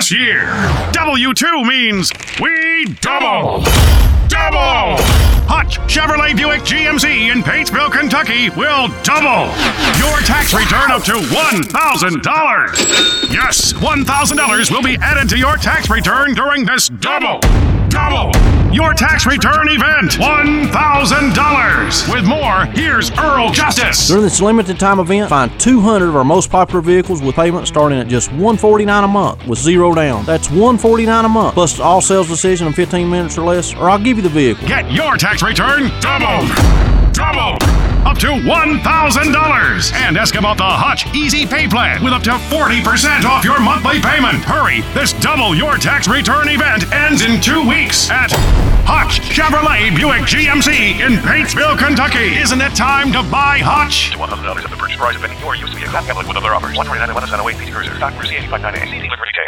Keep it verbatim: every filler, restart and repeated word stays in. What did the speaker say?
this year. W two means we double. Double! Hutch Chevrolet Buick G M C in Paintsville, Kentucky will double your tax return up to one thousand dollars. Yes, one thousand dollars will be added to your tax return during this double, double, your tax return event. one thousand dollars. With more, here's Earl Justice. During this limited time event, find two hundred of our most popular vehicles with payments starting at just one hundred forty-nine dollars a month with zero down. That's one hundred forty-nine dollars a month, plus all sales decision in fifteen minutes or less, or I'll give you the vehicle. Get your tax return doubled. Doubled. Up to one thousand dollars. And ask about the Hutch Easy Pay Plan with up to forty percent off your monthly payment. Hurry, this double your tax return event ends in two weeks at Hutch Chevrolet Buick G M C in Paintsville, Kentucky. Isn't it time to buy Hutch? one thousand dollars of the purchase price of any your used vehicle. Not with other offers. one twenty-nine and one oh eight P C Cruiser. Stock for C eighty-five ninety-eight. See dealer for details.